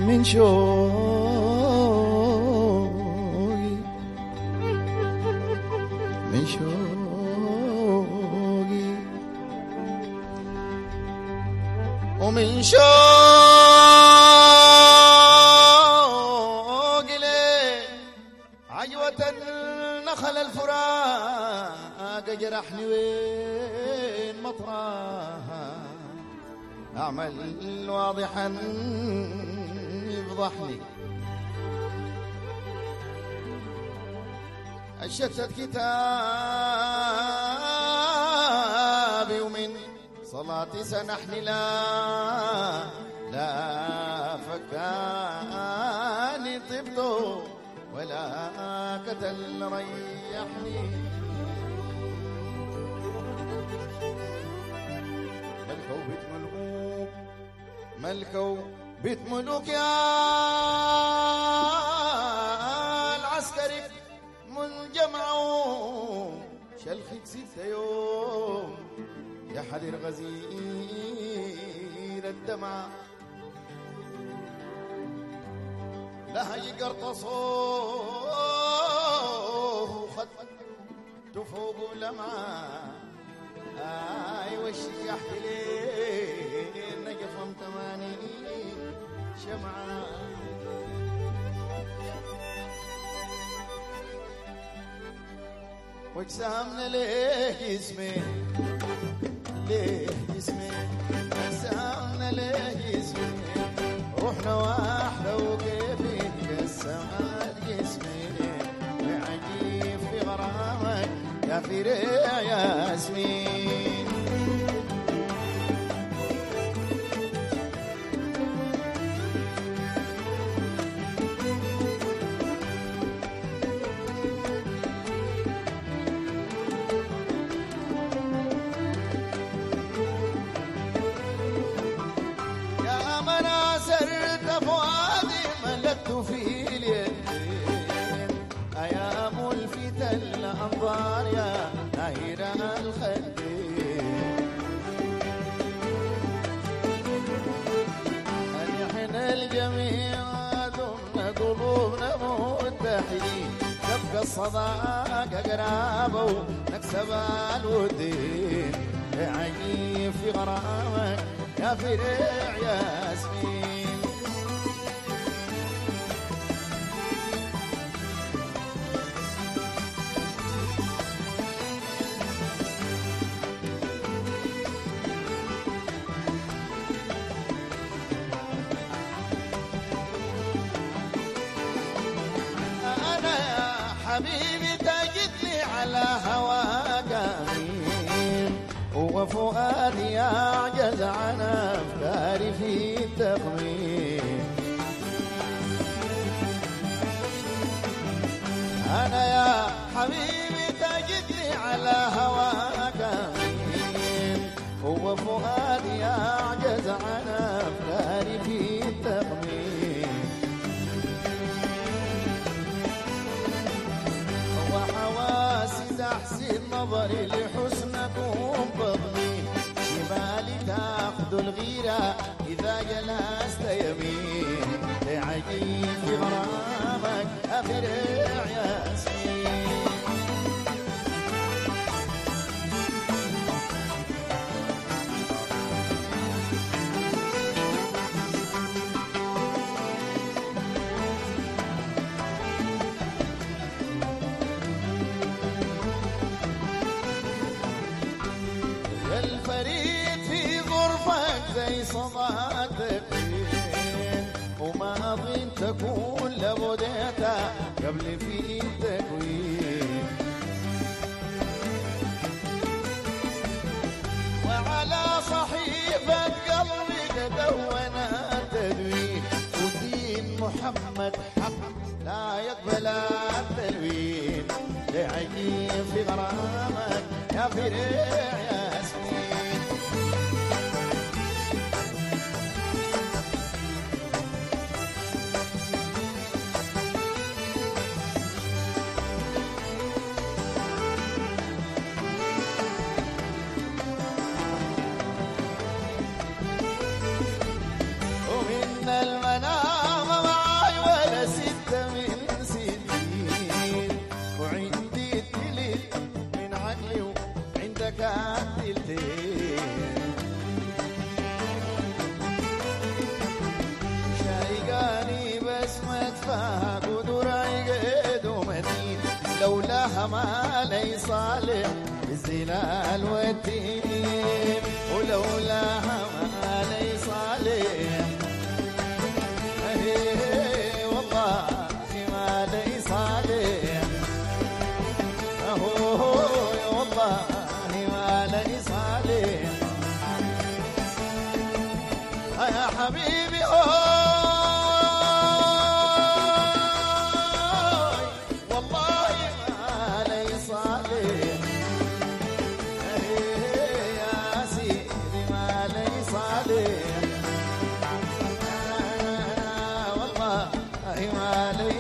من شوقي من شوقي ومن شوقي ليه عجوة النخل الفراق جرحني وين مطرها أعمل واضحا يفضحني أشتت كتابي ومن صلاتي سنحني لا فكاني طبت ولا قتل ريحني ملكوا بيت ملوك يا العسكري منجمعوا شلخك 6 يوم يا حدير غزير الدمع لها يقرطصوه خد تفوق لمعه وشك يحكي لي نقف تماني شمعة واجسامنا ليه جسمي ليه جسمي اجسامنا ليه جسمي روحنا واحدة وكيف يتقسم الجسمي وعجيب في غرامك يا في ريع ياسمين يا من أسرت فؤادي ملكت في اليدين أيا ملفت الأنظار يا ناهر الخدين نحن الجميع ثم قلوبنا متحدين تبقى الصداقة قرابة ونكسب الودين عجيب في غرامك يا فريع ياسمين حبيبي تجدني على هواك أمين وفؤادي يعجز عن أفكاري في التخمين أنا يا حبيبي تجدني على هواك أمين وفؤادي يعجز عن أفكاري في التخمين وحواسي تحسن نظري لحسنكم بضمي شمالي تاخذ الغيرة إذا جلست يمين عجيب في غرامك أفرع ياسمين الفريد في ظرفك زي صداك تكوين وما أظن تكون لبديتها قبل في التكوين وعلى صحيفة قلبي تدون التدوين ودين محمد حق لا يقبل التلوين لعجيب في غرامك يا فريع ياسمين هلال وتين ولولاها ما لي صالح والله ما لي صالح والله ما لي صالح يا حبيبي والله ما لي صالح يا سيدي ما لي صالح والله ما لي